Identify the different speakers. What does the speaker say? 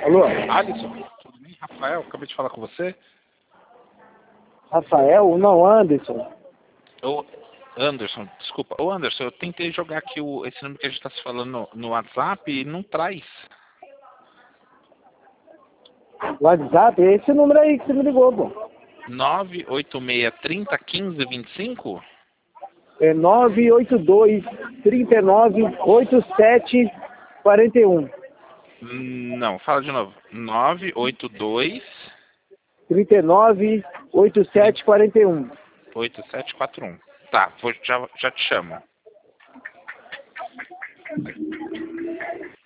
Speaker 1: Alô?
Speaker 2: Alisson, tudo bem? Rafael, acabei de falar com você.
Speaker 1: Rafael? Não, Anderson.
Speaker 2: Ô, Anderson, desculpa. Ô, Anderson, eu tentei jogar aqui esse número que a gente está se falando no WhatsApp e não traz.
Speaker 1: WhatsApp? É esse número aí que você me ligou, pô.
Speaker 2: 986301525?
Speaker 1: É 982-39-87-41.
Speaker 2: Não, fala de novo. 982
Speaker 1: 39-87-41.
Speaker 2: 8741. Tá, já te chamo.